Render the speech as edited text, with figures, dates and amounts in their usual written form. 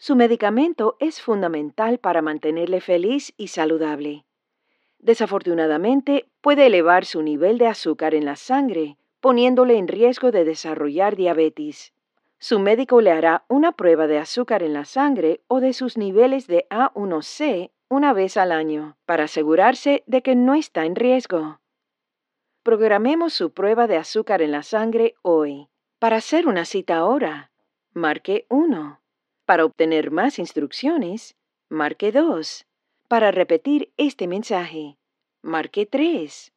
Su medicamento es fundamental para mantenerle feliz y saludable. Desafortunadamente, puede elevar su nivel de azúcar en la sangre, poniéndole en riesgo de desarrollar diabetes. Su médico le hará una prueba de azúcar en la sangre o de sus niveles de A1C una vez al año, para asegurarse de que no está en riesgo. Programemos su prueba de azúcar en la sangre hoy. Para hacer una cita ahora, marque 1. Para obtener más instrucciones, marque 2. Para repetir este mensaje, marque 3.